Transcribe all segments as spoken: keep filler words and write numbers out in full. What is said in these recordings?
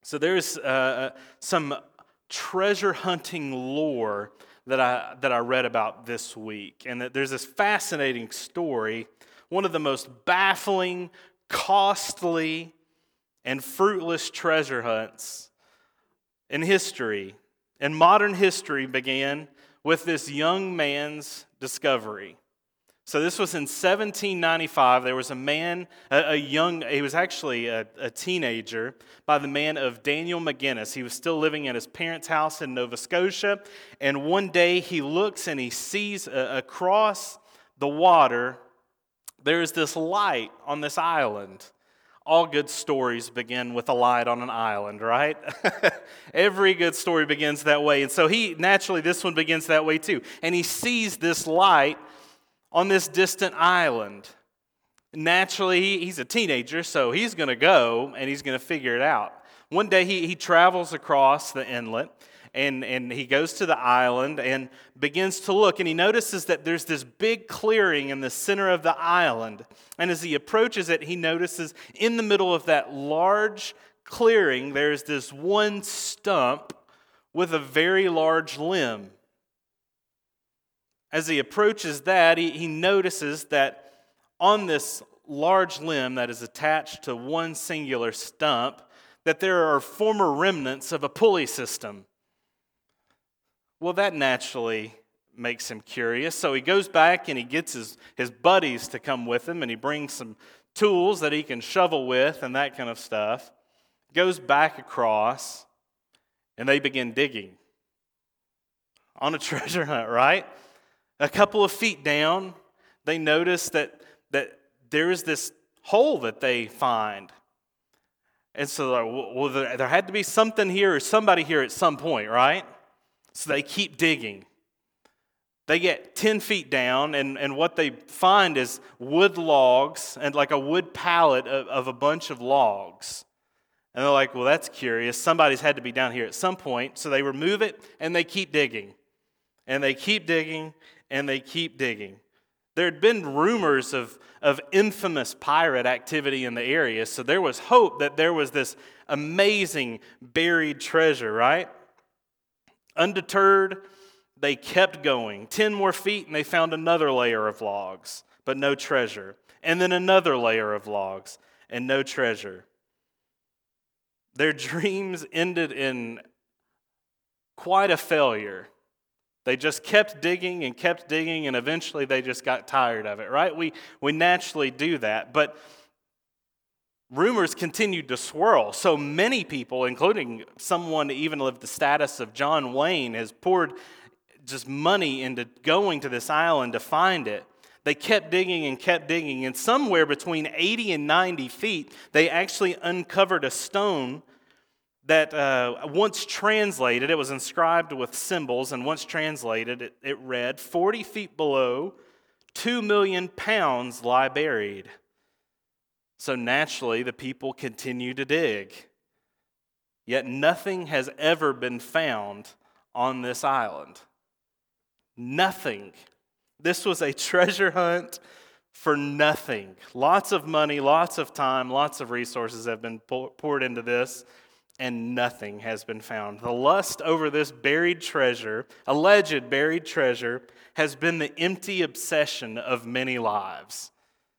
So there's uh, some treasure hunting lore that I that I read about this week, and that there's this fascinating story, one of the most baffling, costly, and fruitless treasure hunts in history. And modern history began with this young man's discovery. So this was in seventeen ninety-five. There was a man, a, a young, he was actually a, a teenager, by the man of Daniel McGinnis. He was still living at his parents' house in Nova Scotia. And one day he looks and he sees uh, across the water, there's this light on this island. All good stories begin with a light on an island, right? Every good story begins that way. And so he, naturally, this one begins that way too. And he sees this light on this distant island. Naturally, he, he's a teenager, so he's going to go and he's going to figure it out. One day he, he travels across the inlet and, and he goes to the island and begins to look. And he notices that there's this big clearing in the center of the island. And as he approaches it, he notices in the middle of that large clearing, there's this one stump with a very large limb. As he approaches that, he, he notices that on this large limb that is attached to one singular stump, that there are former remnants of a pulley system. Well, that naturally makes him curious. So he goes back and he gets his, his buddies to come with him, and he brings some tools that he can shovel with and that kind of stuff. Goes back across, and they begin digging on a treasure hunt, right? A couple of feet down, they notice that, that there is this hole that they find. And so they're like, well, there, there had to be something here or somebody here at some point, right? So they keep digging. They get ten feet down, and, and what they find is wood logs and like a wood pallet of, of a bunch of logs. And they're like, well, that's curious. Somebody's had to be down here at some point. So they remove it, and they keep digging. And they keep digging, and they keep digging. There had been rumors of, of infamous pirate activity in the area, so there was hope that there was this amazing buried treasure, right? Undeterred, they kept going. Ten more feet, and they found another layer of logs, but no treasure. And then another layer of logs, and no treasure. Their dreams ended in quite a failure. They just kept digging and kept digging, and eventually they just got tired of it, right? We, we naturally do that, but rumors continued to swirl. So many people, including someone even of the status of John Wayne, has poured just money into going to this island to find it. They kept digging and kept digging, and somewhere between eighty and ninety feet, they actually uncovered a stone that uh, once translated, it was inscribed with symbols, and once translated, it, it read, forty feet below, two million pounds lie buried. So naturally, the people continue to dig. Yet nothing has ever been found on this island. Nothing. This was a treasure hunt for nothing. Lots of money, lots of time, lots of resources have been poured into this, and nothing has been found. The lust over this buried treasure, alleged buried treasure, has been the empty obsession of many lives.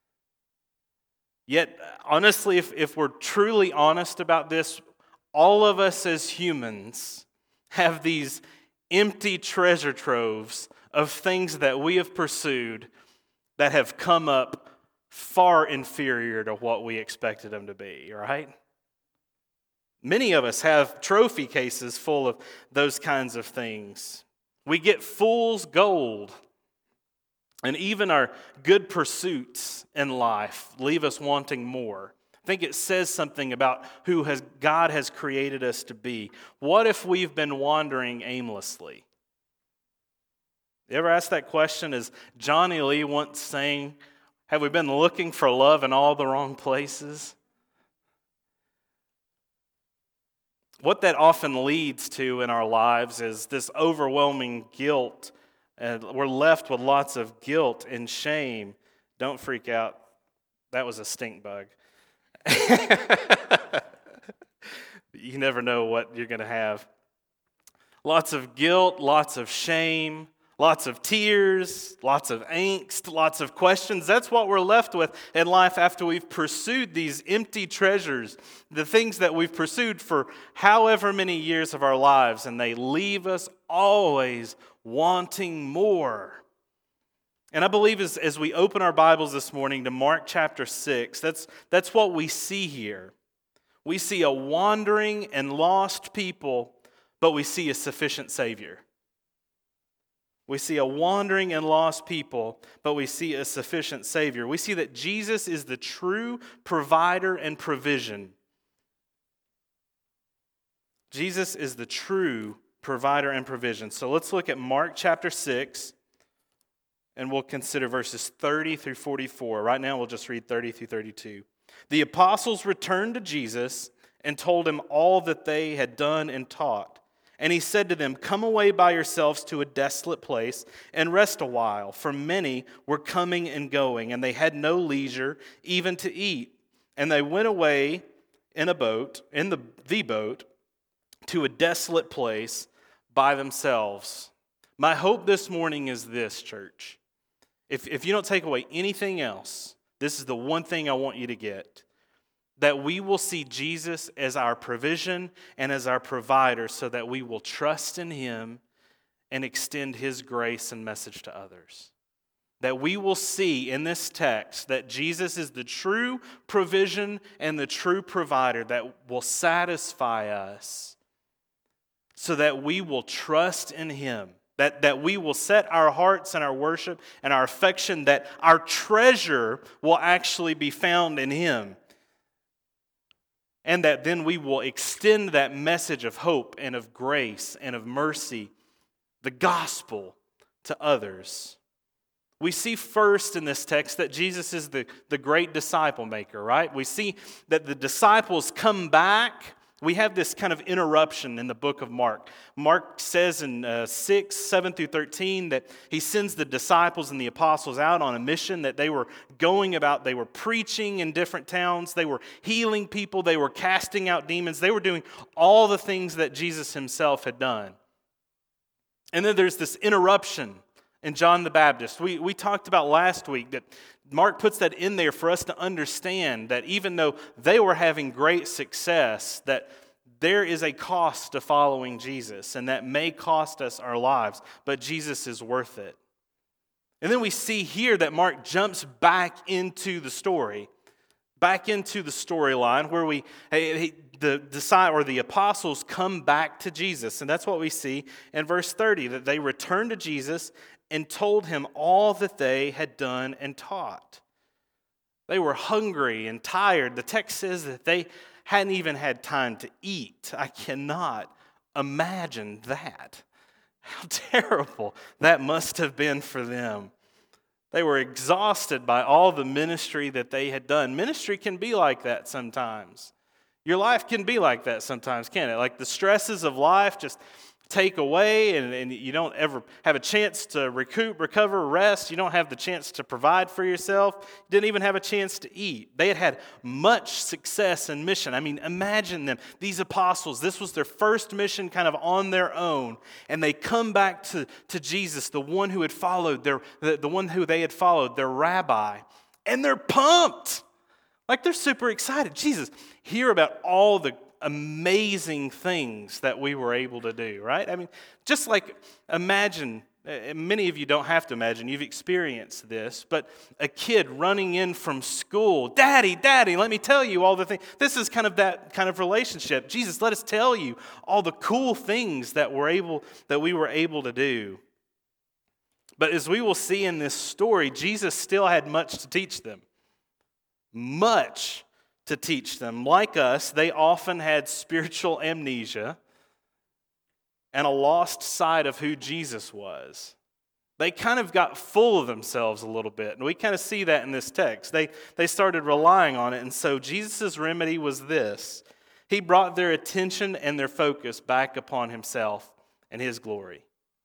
Yet, honestly, if, if we're truly honest about this, all of us as humans have these empty treasure troves of things that we have pursued that have come up far inferior to what we expected them to be, right? Many of us have trophy cases full of those kinds of things. We get fool's gold. And even our good pursuits in life leave us wanting more. I think it says something about who has God has created us to be. What if we've been wandering aimlessly? You ever ask that question? As Johnny Lee once sang, have we been looking for love in all the wrong places? What that often leads to in our lives is this overwhelming guilt. And we're left with lots of guilt and shame. Don't freak out. That was a stink bug. you never know what you're going to have. Lots of guilt, lots of shame, lots of tears, lots of angst, lots of questions. That's what we're left with in life after we've pursued these empty treasures, the things that we've pursued for however many years of our lives, and they leave us always wanting more. And I believe as, as we open our Bibles this morning to Mark chapter six, that's, that's what we see here. We see a wandering and lost people, but we see a sufficient Savior. We see a wandering and lost people, but we see a sufficient Savior. We see that Jesus is the true provider and provision. Jesus is the true provider and provision. So let's look at Mark chapter six, and we'll consider verses thirty through forty-four. Right now we'll just read thirty through thirty-two. The apostles returned to Jesus and told him all that they had done and taught. And he said to them, "Come away by yourselves to a desolate place and rest a while, for many were coming and going, and they had no leisure even to eat. And they went away in a boat, in the, the boat, to a desolate place by themselves." My hope this morning is this, church. If, if you don't take away anything else, this is the one thing I want you to get. That we will see Jesus as our provision and as our provider so that we will trust in Him and extend His grace and message to others. That we will see in this text that Jesus is the true provision and the true provider that will satisfy us so that we will trust in Him. That, that we will set our hearts and our worship and our affection, that our treasure will actually be found in Him. And that then we will extend that message of hope and of grace and of mercy, the gospel, to others. We see first in this text that Jesus is the, the great disciple maker, right? We see that the disciples come back. We have this kind of interruption in the book of Mark. Mark says in uh, six, seven through thirteen that he sends the disciples and the apostles out on a mission that they were going about. They were preaching in different towns. They were healing people. They were casting out demons. They were doing all the things that Jesus himself had done. And then there's this interruption in John the Baptist. We, we talked about last week that Mark puts that in there for us to understand that even though they were having great success, that there is a cost to following Jesus, and that may cost us our lives, but Jesus is worth it. And then we see here that Mark jumps back into the story, back into the storyline where we the disciples or the apostles come back to Jesus, and that's what we see in verse thirty, that they returned to Jesus and told him all that they had done and taught. They were hungry and tired. The text says that they hadn't even had time to eat. I cannot imagine that. How terrible that must have been for them. They were exhausted by all the ministry that they had done. Ministry can be like that sometimes. Your life can be like that sometimes, can't it? Like the stresses of life just take away, and, and you don't ever have a chance to recoup, recover, rest. You don't have the chance to provide for yourself. You didn't even have a chance to eat. They had had much success and mission. I mean, imagine them. These apostles, this was their first mission kind of on their own, and they come back to, to Jesus, the one who had followed, their, the, the one who they had followed, their rabbi, and they're pumped. Like they're super excited. Jesus, hear about all the amazing things that we were able to do, right? I mean, just like imagine, many of you don't have to imagine, you've experienced this, but a kid running in from school, Daddy, Daddy, let me tell you all the things. This is kind of that kind of relationship. Jesus, let us tell you all the cool things that we're able, that we were able to do. But as we will see in this story, Jesus still had much to teach them. Much to teach them. Like us, they often had spiritual amnesia and a lost sight of who Jesus was. They kind of got full of themselves a little bit, and we kind of see that in this text. They, they started relying on it, and so Jesus' remedy was this. He brought their attention and their focus back upon himself and his glory.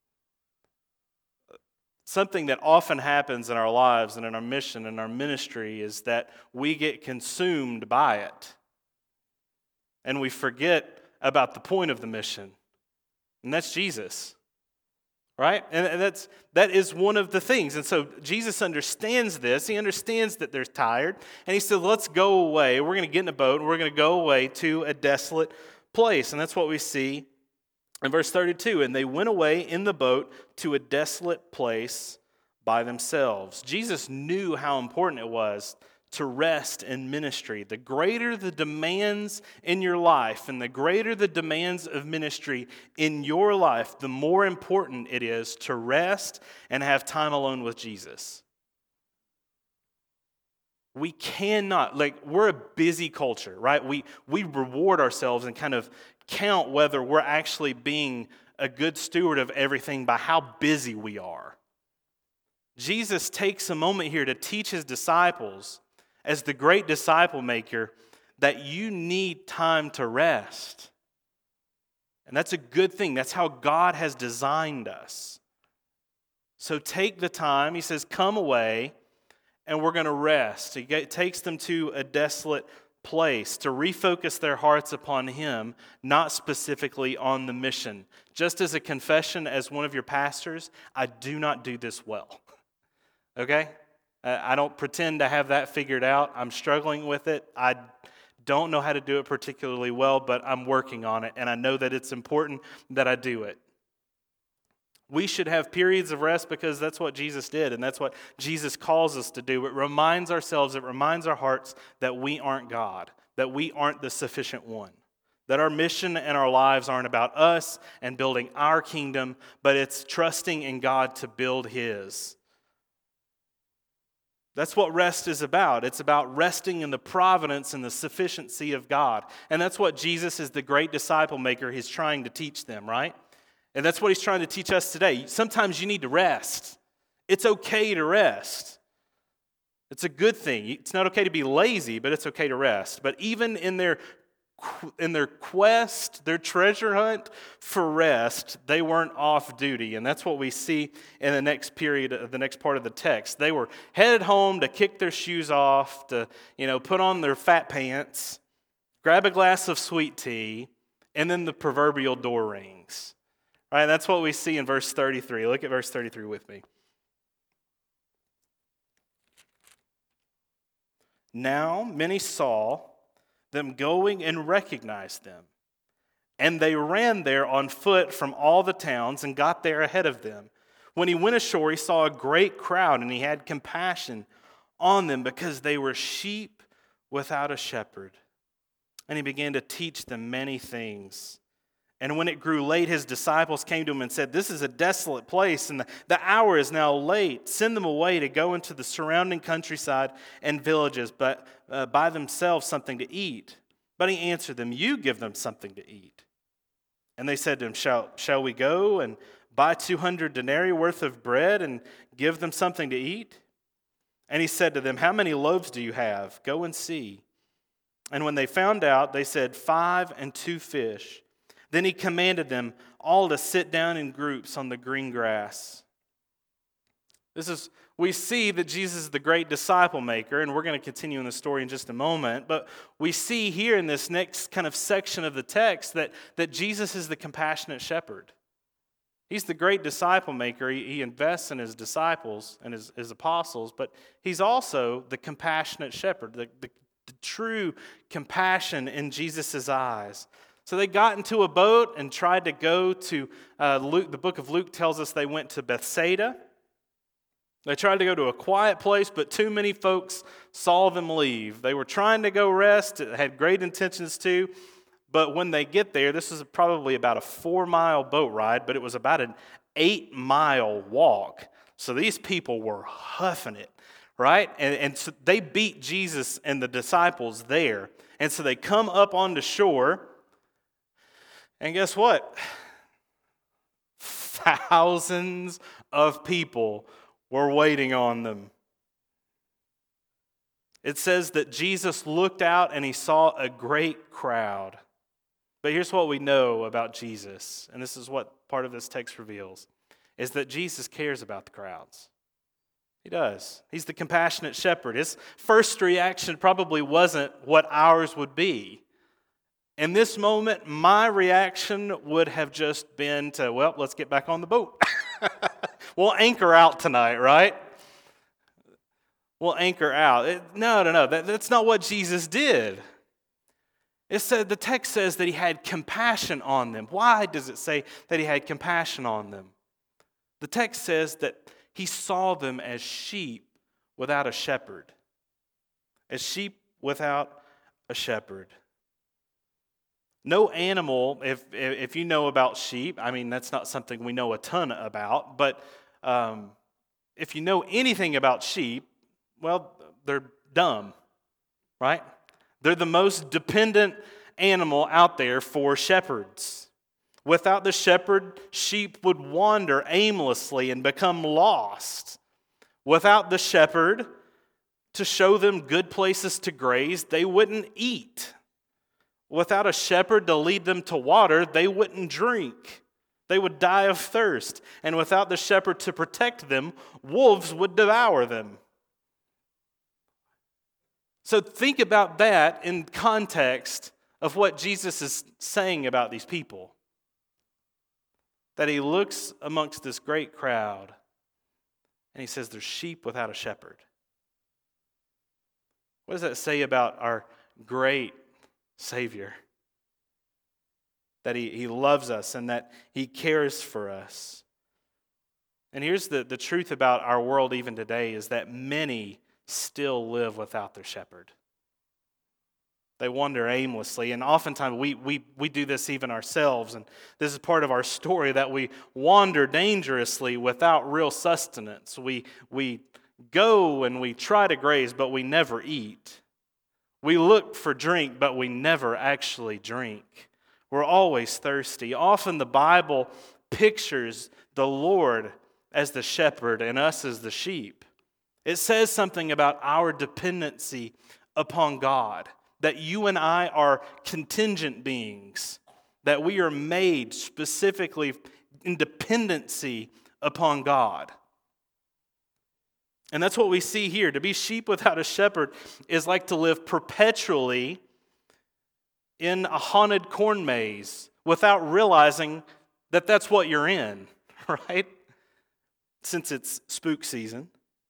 Something that often happens in our lives and in our mission and our ministry is that we get consumed by it. And we forget about the point of the mission, and that's Jesus. Right? And that's that is one of the things. And so Jesus understands this. He understands that they're tired. And he said, let's go away. We're going to get in a boat and we're going to go away to a desolate place. And that's what we see in verse thirty-two. And they went away in the boat to a desolate place by themselves. Jesus knew how important it was to rest in ministry. The greater the demands in your life and the greater the demands of ministry in your life, the more important it is to rest and have time alone with Jesus. We cannot, like, we're a busy culture, right? We, we reward ourselves and kind of count whether we're actually being a good steward of everything by how busy we are. Jesus takes a moment here to teach his disciples, as the great disciple maker, that you need time to rest. And that's a good thing. That's how God has designed us. So take the time. He says, come away, and we're going to rest. He takes them to a desolate place to refocus their hearts upon him, not specifically on the mission. Just as a confession as one of your pastors, I do not do this well. Okay? I don't pretend to have that figured out. I'm struggling with it. I don't know how to do it particularly well, but I'm working on it, and I know that it's important that I do it. We should have periods of rest because that's what Jesus did, and that's what Jesus calls us to do. It reminds ourselves, it reminds our hearts that we aren't God, that we aren't the sufficient one, that our mission and our lives aren't about us and building our kingdom, but it's trusting in God to build his. That's what rest is about. It's about resting in the providence and the sufficiency of God. And that's what Jesus, as the great disciple maker, is trying to teach them, right? And that's what he's trying to teach us today. Sometimes you need to rest. It's okay to rest. It's a good thing. It's not okay to be lazy, but it's okay to rest. But even in their in their quest, their treasure hunt for rest, they weren't off duty. And that's what we see in the next period, the next part of the text. They were headed home to kick their shoes off, to, you know, put on their fat pants, grab a glass of sweet tea, and then the proverbial door rings. All right, that's what we see in verse thirty-three. Look at verse thirty-three with me. Now many saw them going and recognized them. And they ran there on foot from all the towns and got there ahead of them. When he went ashore, he saw a great crowd, and he had compassion on them because they were sheep without a shepherd. And he began to teach them many things. And when it grew late, his disciples came to him and said, this is a desolate place, and the, the hour is now late. Send them away to go into the surrounding countryside and villages, but uh, buy themselves something to eat. But he answered them, you give them something to eat. And they said to him, shall, shall we go and buy two hundred denarii worth of bread and give them something to eat? And he said to them, how many loaves do you have? Go and see. And when they found out, they said, five and two fish. Then he commanded them all to sit down in groups on the green grass. This is, we see that Jesus is the great disciple maker, and we're going to continue in the story in just a moment, but we see here in this next kind of section of the text that, that Jesus is the compassionate shepherd. He's the great disciple maker. He, he invests in his disciples and his, his apostles, but he's also the compassionate shepherd, the, the, the true compassion in Jesus' eyes. So they got into a boat and tried to go to, uh, Luke, the book of Luke tells us they went to Bethsaida. They tried to go to a quiet place, but too many folks saw them leave. They were trying to go rest, had great intentions to, but when they get there, this is probably about a four-mile boat ride, but it was about an eight-mile walk. So these people were huffing it, right? And, and so they beat Jesus and the disciples there. And so they come up onto shore. And guess what? Thousands of people were waiting on them. It says that Jesus looked out and he saw a great crowd. But here's what we know about Jesus, and this is what part of this text reveals, is that Jesus cares about the crowds. He does. He's the compassionate shepherd. His first reaction probably wasn't what ours would be. In this moment, my reaction would have just been to, well, let's get back on the boat. We'll anchor out tonight, right? We'll anchor out. It, no, no, no. That, that's not what Jesus did. It said, the text says that he had compassion on them. Why does it say that he had compassion on them? The text says that he saw them as sheep without a shepherd. As sheep without a shepherd. No animal, if if you know about sheep, I mean, that's not something we know a ton about, but um, if you know anything about sheep, well, they're dumb, right? They're the most dependent animal out there for shepherds. Without the shepherd, sheep would wander aimlessly and become lost. Without the shepherd to show them good places to graze, they wouldn't eat. Without a shepherd to lead them to water, they wouldn't drink. They would die of thirst. And without the shepherd to protect them, wolves would devour them. So think about that in context of what Jesus is saying about these people. That he looks amongst this great crowd and he says, there's sheep without a shepherd. What does that say about our great Savior? That he, he loves us and that he cares for us. And here's the, the truth about our world even today is that many still live without their shepherd. They wander aimlessly, and oftentimes we, we, we do this even ourselves, and this is part of our story, that we wander dangerously without real sustenance. We, we go and we try to graze, but we never eat. We look for drink, but we never actually drink. We're always thirsty. Often the Bible pictures the Lord as the shepherd and us as the sheep. It says something about our dependency upon God, that you and I are contingent beings, that we are made specifically in dependency upon God. And that's what we see here. To be sheep without a shepherd is like to live perpetually in a haunted corn maze without realizing that that's what you're in, right? Since it's spook season.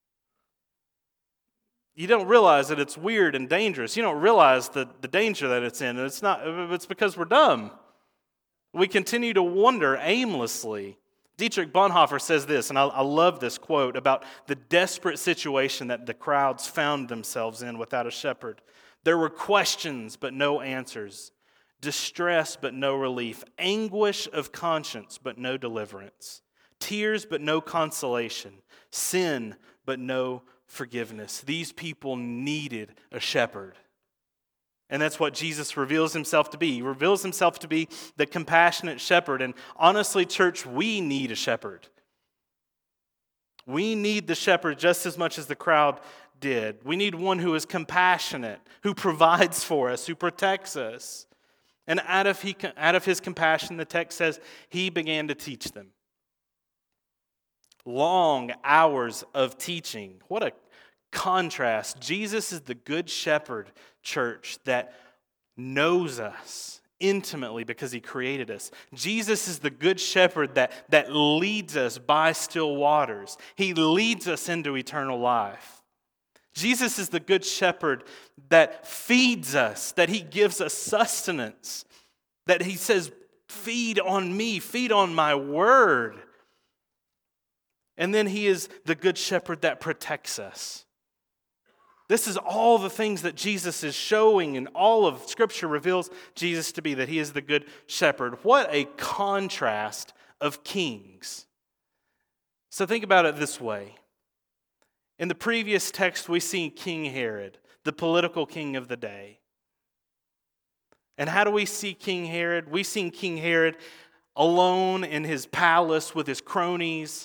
You don't realize that it's weird and dangerous. You don't realize the, the danger that it's in. And it's not, it's because we're dumb. We continue to wander aimlessly. Dietrich Bonhoeffer says this, and I, I love this quote about the desperate situation that the crowds found themselves in without a shepherd. There were questions, but no answers. Distress, but no relief. Anguish of conscience, but no deliverance. Tears, but no consolation. Sin, but no forgiveness. These people needed a shepherd. And that's what Jesus reveals himself to be. He reveals himself to be the compassionate shepherd. And honestly, church, we need a shepherd. We need the shepherd just as much as the crowd did. We need one who is compassionate, who provides for us, who protects us. And out of, he, out of his compassion, the text says, he began to teach them. Long hours of teaching. What a contrast. Jesus is the good shepherd, church, that knows us intimately because he created us. Jesus is the good shepherd that, that leads us by still waters. He leads us into eternal life. Jesus is the good shepherd that feeds us, that he gives us sustenance, that he says, feed on me, feed on my word. And then he is the good shepherd that protects us. This is all the things that Jesus is showing, and all of Scripture reveals Jesus to be, that he is the good shepherd. What a contrast of kings. So think about it this way. In the previous text, we see King Herod, the political king of the day. And how do we see King Herod? We see King Herod alone in his palace with his cronies,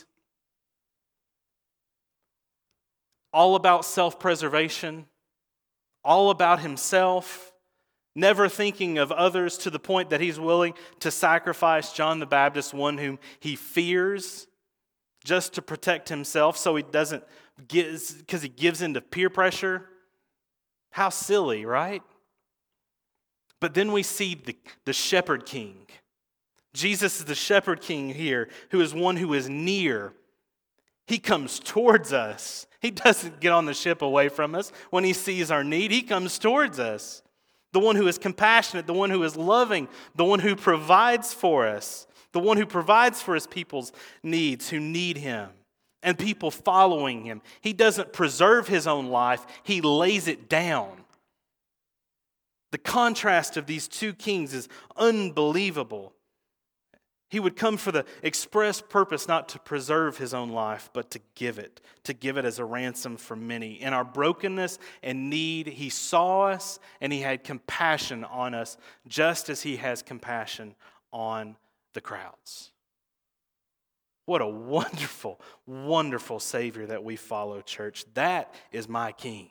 all about self-preservation, all about himself, never thinking of others to the point that he's willing to sacrifice John the Baptist, one whom he fears, just to protect himself so he doesn't, because he gives into peer pressure. How silly, right? But then we see the, the shepherd king. Jesus is the shepherd king here, who is one who is near. He comes towards us. He doesn't get on the ship away from us when he sees our need. He comes towards us. The one who is compassionate, the one who is loving, the one who provides for us, the one who provides for his people's needs who need him, and people following him. He doesn't preserve his own life, he lays it down. The contrast of these two kings is unbelievable. He would come for the express purpose not to preserve his own life, but to give it, to give it as a ransom for many. In our brokenness and need, he saw us and he had compassion on us, just as he has compassion on the crowds. What a wonderful, wonderful Savior that we follow, church. That is my King.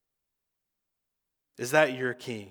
Is that your King?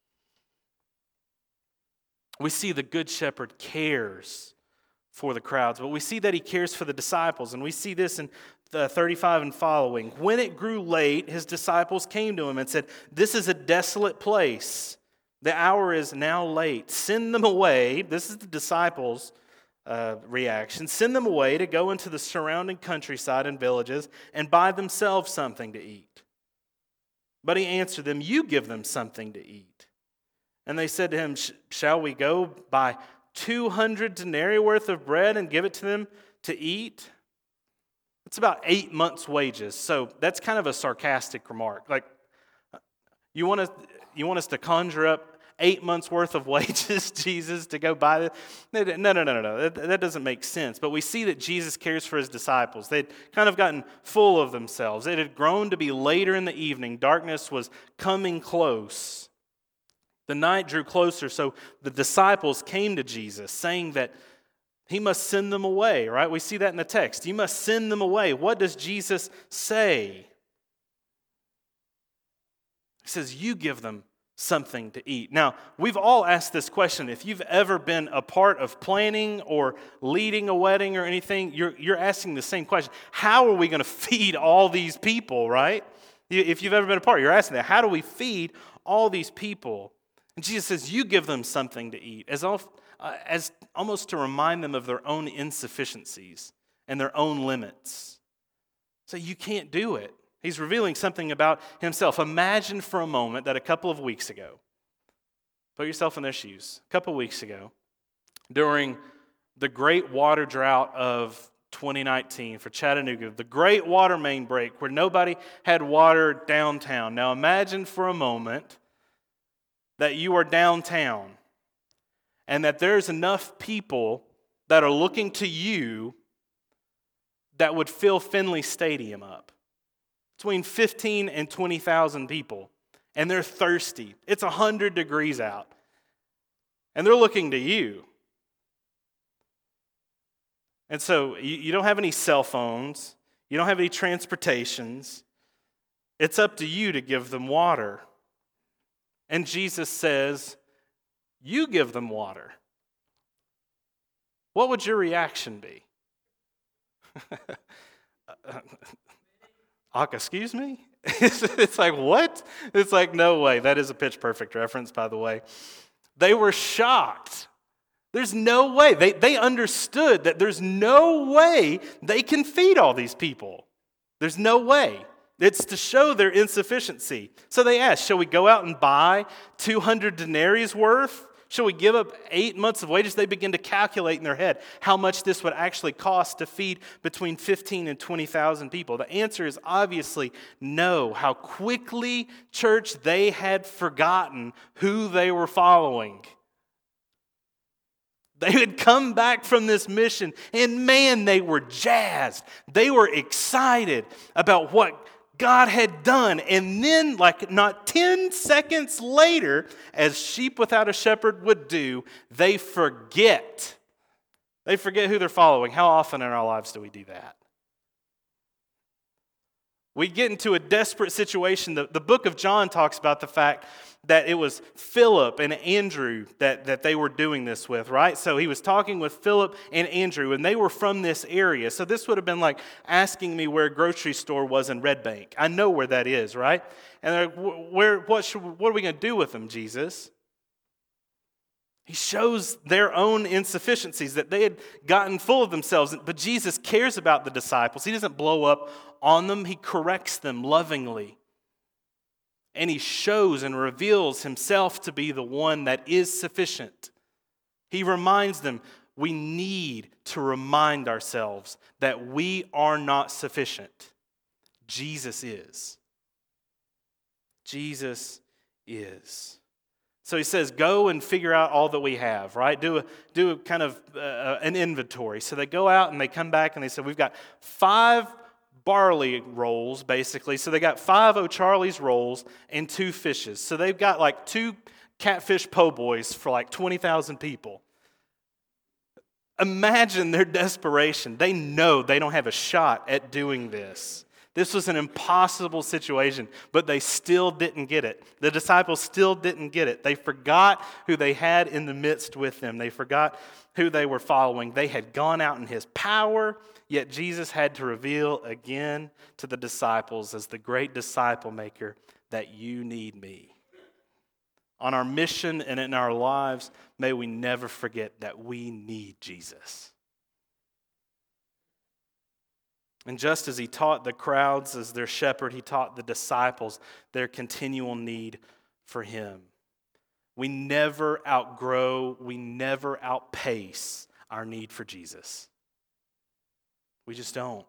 We see the Good Shepherd cares for the crowds, but we see that he cares for the disciples, and we see this in the thirty-five and following. When it grew late, his disciples came to him and said, "This is a desolate place. The hour is now late. Send them away." This is the disciples' uh, reaction. "Send them away to go into the surrounding countryside and villages and buy themselves something to eat." But he answered them, "You give them something to eat." And they said to him, "Shall we go buy two hundred denarii worth of bread and give it to them to eat?" It's about eight months' wages. So that's kind of a sarcastic remark. Like, you want us, you want us to conjure up eight months' worth of wages, Jesus, to go buy this? No, no, no, no, no. That, that doesn't make sense. But we see that Jesus cares for his disciples. They'd kind of gotten full of themselves. It had grown to be later in the evening. Darkness was coming close. The night drew closer, so the disciples came to Jesus, saying that he must send them away, right? We see that in the text. You must send them away. What does Jesus say? He says, "You give them something to eat." Now, we've all asked this question. If you've ever been a part of planning or leading a wedding or anything, you're, you're asking the same question. How are we going to feed all these people, right? If you've ever been a part, you're asking that. How do we feed all these people? And Jesus says, "You give them something to eat," as, all, uh, as almost to remind them of their own insufficiencies and their own limits. So you can't do it. He's revealing something about himself. Imagine for a moment that a couple of weeks ago, put yourself in their shoes, a couple of weeks ago, during the great water drought of twenty nineteen for Chattanooga, the great water main break where nobody had water downtown. Now imagine for a moment that you are downtown and that there's enough people that are looking to you that would fill Finley Stadium up. Between fifteen and twenty thousand people. And they're thirsty. It's one hundred degrees out. And they're looking to you. And so you, you don't have any cell phones. You don't have any transportations. It's up to you to give them water. And Jesus says, "You give them water." What would your reaction be? uh, excuse me? It's like, what? It's like, no way. That is a Pitch Perfect reference, by the way. They were shocked. There's no way. They, they understood that there's no way they can feed all these people. There's no way. It's to show their insufficiency. So they asked, shall we go out and buy two hundred denarii worth? Shall we give up eight months of wages? They begin to calculate in their head how much this would actually cost to feed between fifteen and twenty thousand people. The answer is obviously no. How quickly, church, they had forgotten who they were following. They had come back from this mission, and man, they were jazzed. They were excited about what God had done. And then, like not ten seconds later, as sheep without a shepherd would do, they forget. They forget who they're following. How often in our lives do we do that? We get into a desperate situation. The, the book of John talks about the fact that it was Philip and Andrew that, that they were doing this with, right? So he was talking with Philip and Andrew, and they were from this area. So this would have been like asking me where a grocery store was in Red Bank. I know where that is, right? And they're like, where, what, should, what are we going to do with them, Jesus? He shows their own insufficiencies, that they had gotten full of themselves. But Jesus cares about the disciples. He doesn't blow up on them. He corrects them lovingly. And he shows and reveals himself to be the one that is sufficient. He reminds them, we need to remind ourselves that we are not sufficient. Jesus is. Jesus is. So he says, go and figure out all that we have, right? Do a, do a kind of uh, an inventory. So they go out and they come back and they say, we've got five barley rolls, basically. So they got five O'Charlie's rolls and two fishes. So they've got like two catfish po' boys for like twenty thousand people. Imagine their desperation. They know they don't have a shot at doing this. This was an impossible situation, but they still didn't get it. The disciples still didn't get it. They forgot who they had in the midst with them. They forgot who they were following. They had gone out in his power, yet Jesus had to reveal again to the disciples as the great disciple maker that you need me. On our mission and in our lives, may we never forget that we need Jesus. And just as he taught the crowds as their shepherd, he taught the disciples their continual need for him. We never outgrow, we never outpace our need for Jesus. We just don't.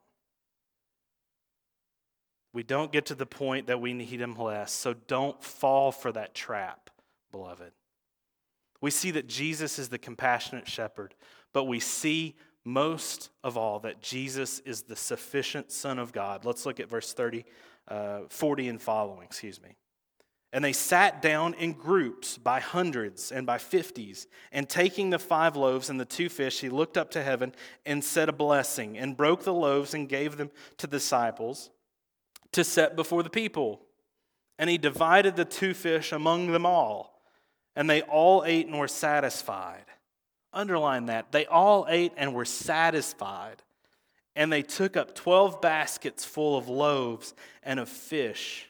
We don't get to the point that we need him less, so don't fall for that trap, beloved. We see that Jesus is the compassionate shepherd, but we see most of all that Jesus is the sufficient Son of God. Let's look at verse thirty, uh, forty and following, excuse me. And they sat down in groups by hundreds and by fifties, and taking the five loaves and the two fish, he looked up to heaven and said a blessing, and broke the loaves and gave them to the disciples to set before the people. And he divided the two fish among them all, and they all ate and were satisfied. Underline that. They all ate and were satisfied. And they took up twelve baskets full of loaves and of fish.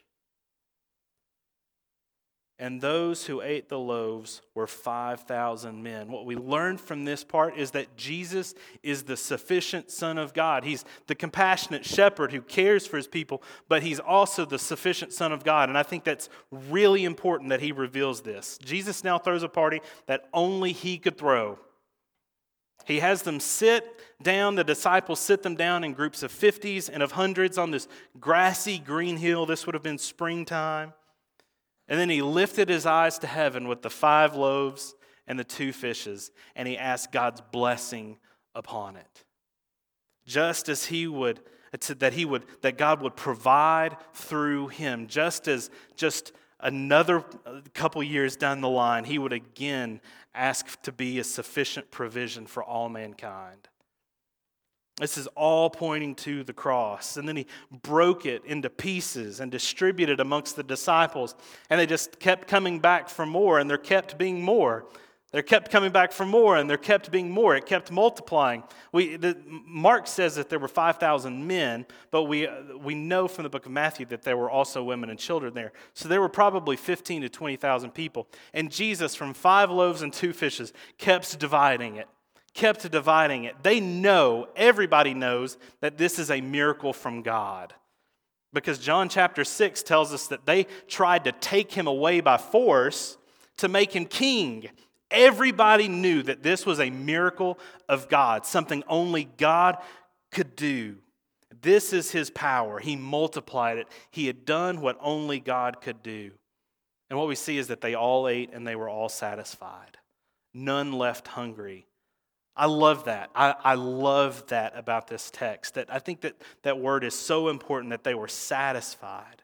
And those who ate the loaves were five thousand men. What we learn from this part is that Jesus is the sufficient Son of God. He's the compassionate shepherd who cares for his people, but he's also the sufficient Son of God. And I think that's really important that he reveals this. Jesus now throws a party that only he could throw. He has them sit down, the disciples sit them down in groups of fifties and of hundreds on this grassy green hill. This would have been springtime. And then he lifted his eyes to heaven with the five loaves and the two fishes, and he asked God's blessing upon it. Just as he would, that he would, that God would provide through him, just as just another couple years down the line, he would again ask to be a sufficient provision for all mankind. This is all pointing to the cross. And then he broke it into pieces and distributed amongst the disciples. And they just kept coming back for more, and there kept being more. They kept coming back for more, and there kept being more. It kept multiplying. We, the, Mark says that there were five thousand men, but we, we know from the book of Matthew that there were also women and children there. So there were probably fifteen to twenty thousand people. And Jesus, from five loaves and two fishes, kept dividing it. Kept dividing it. They know, everybody knows, that this is a miracle from God. Because John chapter six tells us that they tried to take him away by force to make him king. Everybody knew that this was a miracle of God, something only God could do. This is his power. He multiplied it. He had done what only God could do. And what we see is that they all ate and they were all satisfied. None left hungry. I love that. I, I love that about this text. That I think that that word is so important, that they were satisfied.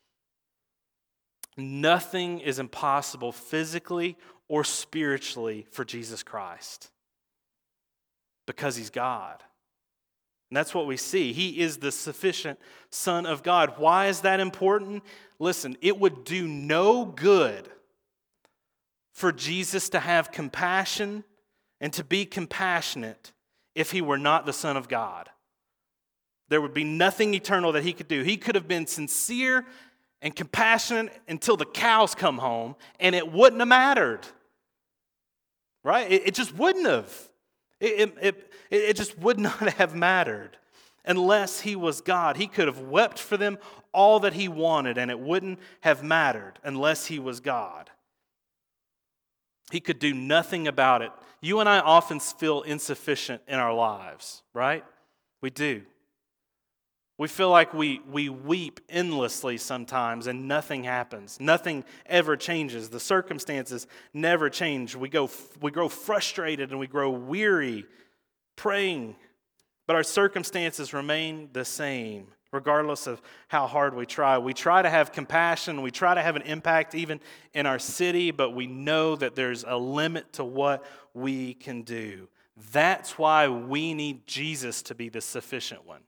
Nothing is impossible physically or spiritually for Jesus Christ, because he's God. And that's what we see. He is the sufficient Son of God. Why is that important? Listen, it would do no good for Jesus to have compassion and to be compassionate if he were not the Son of God. There would be nothing eternal that he could do. He could have been sincere and compassionate until the cows come home, and it wouldn't have mattered. right? It, it just wouldn't have. It, it, it, it just would not have mattered unless he was God. He could have wept for them all that he wanted, and it wouldn't have mattered unless he was God. He could do nothing about it. You and I often feel insufficient in our lives, right? We do. We feel like we, we weep endlessly sometimes and nothing happens. Nothing ever changes. The circumstances never change. We go, we grow frustrated and we grow weary praying, but our circumstances remain the same regardless of how hard we try. We try to have compassion. We try to have an impact even in our city, but we know that there's a limit to what we can do. That's why we need Jesus to be the sufficient one.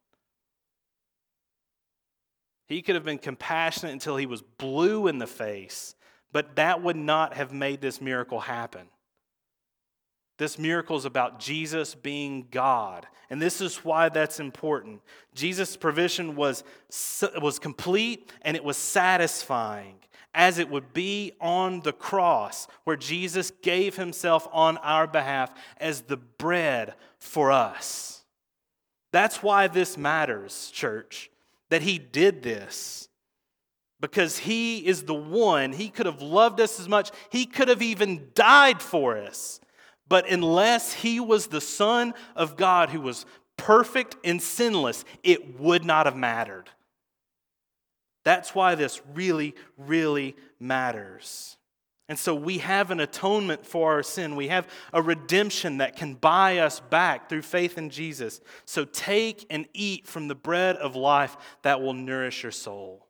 He could have been compassionate until he was blue in the face, but that would not have made this miracle happen. This miracle is about Jesus being God, and this is why that's important. Jesus' provision was, was complete and it was satisfying, as it would be on the cross, where Jesus gave himself on our behalf as the bread for us. That's why this matters, church. That he did this because he is the one. He could have loved us as much. He could have even died for us. But unless he was the Son of God who was perfect and sinless, it would not have mattered. That's why this really, really matters. And so we have an atonement for our sin. We have a redemption that can buy us back through faith in Jesus. So take and eat from the bread of life that will nourish your soul.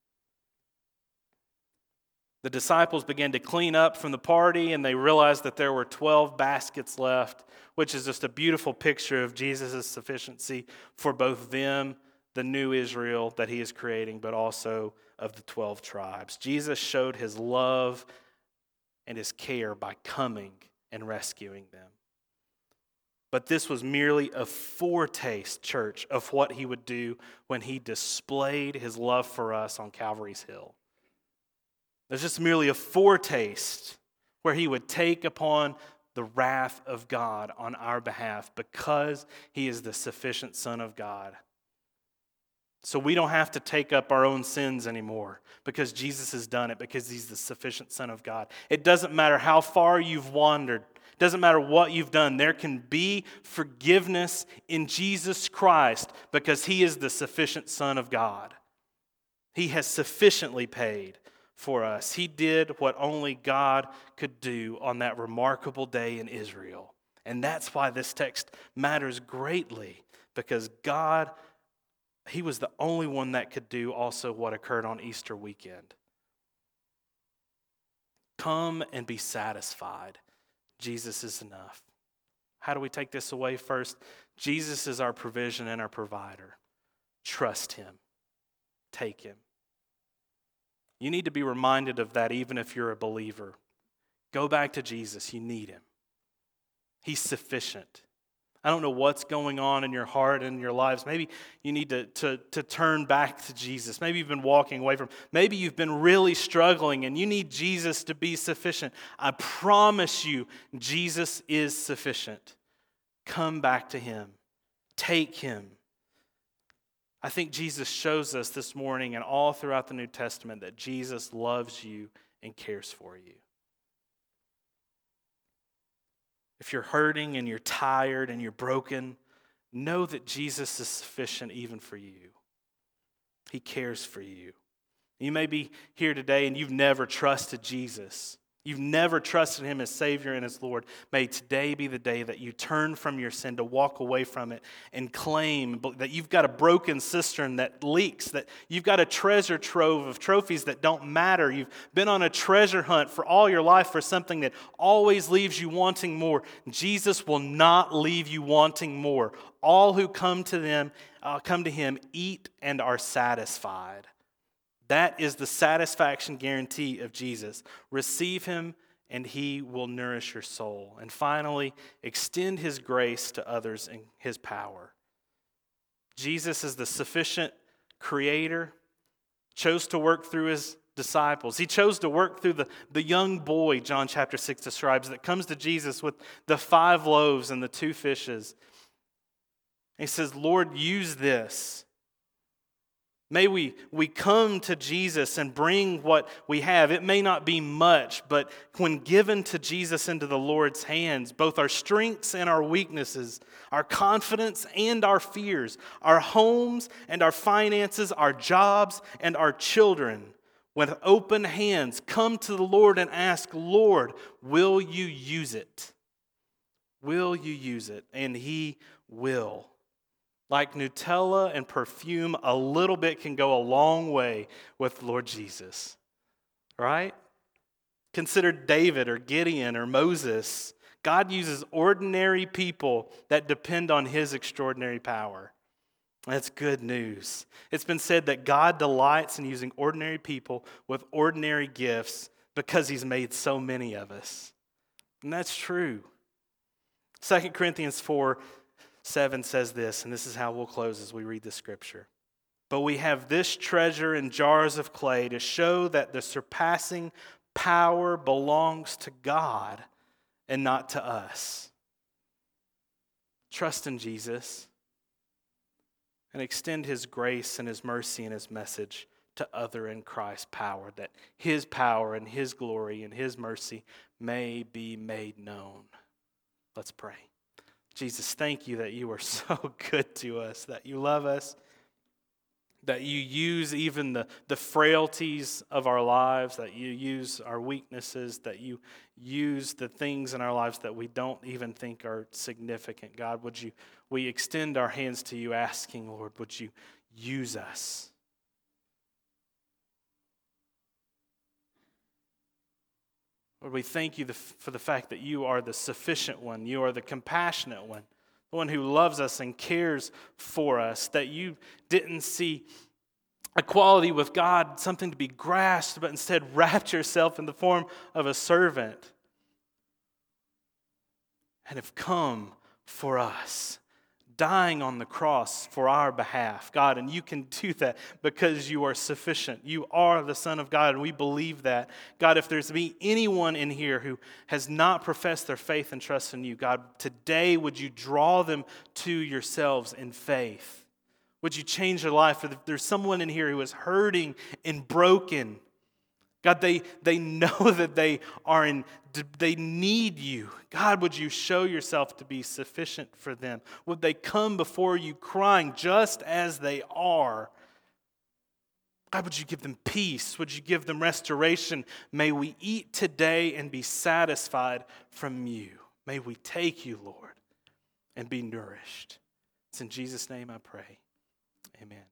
The disciples began to clean up from the party, and they realized that there were twelve baskets left, which is just a beautiful picture of Jesus' sufficiency for both them, the new Israel that he is creating, but also of the twelve tribes. Jesus showed his love and his care by coming and rescuing them. But this was merely a foretaste, church, of what he would do when he displayed his love for us on Calvary's Hill. There's just merely a foretaste where he would take upon the wrath of God on our behalf because he is the sufficient Son of God. So we don't have to take up our own sins anymore because Jesus has done it, because he's the sufficient Son of God. It doesn't matter how far you've wandered. It doesn't matter what you've done. There can be forgiveness in Jesus Christ because he is the sufficient Son of God. He has sufficiently paid for us. He did what only God could do on that remarkable day in Israel. And that's why this text matters greatly, because God, he was the only one that could do also what occurred on Easter weekend. Come and be satisfied. Jesus is enough. How do we take this away? First, Jesus is our provision and our provider. Trust him. Take him. You need to be reminded of that even if you're a believer. Go back to Jesus. You need him. He's sufficient. I don't know what's going on in your heart and your lives. Maybe you need to, to, to turn back to Jesus. Maybe you've been walking away from him. Maybe you've been really struggling and you need Jesus to be sufficient. I promise you, Jesus is sufficient. Come back to him. Take him. I think Jesus shows us this morning and all throughout the New Testament that Jesus loves you and cares for you. If you're hurting and you're tired and you're broken, know that Jesus is sufficient even for you. He cares for you. You may be here today and you've never trusted Jesus. You've never trusted him as Savior and as Lord. May today be the day that you turn from your sin, to walk away from it and claim that you've got a broken cistern that leaks, that you've got a treasure trove of trophies that don't matter. You've been on a treasure hunt for all your life for something that always leaves you wanting more. Jesus will not leave you wanting more. All who come to them, uh, come to him, eat and are satisfied. That is the satisfaction guarantee of Jesus. Receive him and he will nourish your soul. And finally, extend his grace to others in his power. Jesus is the sufficient creator, chose to work through his disciples. He chose to work through the, the young boy, John chapter six describes, that comes to Jesus with the five loaves and the two fishes. He says, Lord, use this. May we, we come to Jesus and bring what we have. It may not be much, but when given to Jesus into the Lord's hands, both our strengths and our weaknesses, our confidence and our fears, our homes and our finances, our jobs and our children, with open hands, come to the Lord and ask, Lord, will you use it? Will you use it? And He will. Like Nutella and perfume, a little bit can go a long way with Lord Jesus, right? Consider David or Gideon or Moses. God uses ordinary people that depend on His extraordinary power. That's good news. It's been said that God delights in using ordinary people with ordinary gifts because He's made so many of us. And that's true. Second Corinthians four seven says this, and this is how we'll close as we read the scripture. But we have this treasure in jars of clay to show that the surpassing power belongs to God and not to us. Trust in Jesus and extend His grace and His mercy and His message to other in Christ's power, that His power and His glory and His mercy may be made known. Let's pray. Jesus, thank you that you are so good to us, that you love us, that you use even the, the frailties of our lives, that you use our weaknesses, that you use the things in our lives that we don't even think are significant. God, would you, we extend our hands to you asking, Lord, would you use us? Lord, we thank you for the fact that you are the sufficient one. You are the compassionate one, the one who loves us and cares for us, that you didn't see equality with God something to be grasped, but instead wrapped yourself in the form of a servant and have come for us, dying on the cross for our behalf, God, and you can do that because you are sufficient. You are the Son of God, and we believe that. God, if there's be anyone in here who has not professed their faith and trust in you, God, today would you draw them to yourselves in faith? Would you change their life? If there's someone in here who is hurting and broken, God, they, they know that they are in, they need you. God, would you show yourself to be sufficient for them? Would they come before you crying just as they are? God, would you give them peace? Would you give them restoration? May we eat today and be satisfied from you. May we take you, Lord, and be nourished. It's in Jesus' name I pray. Amen.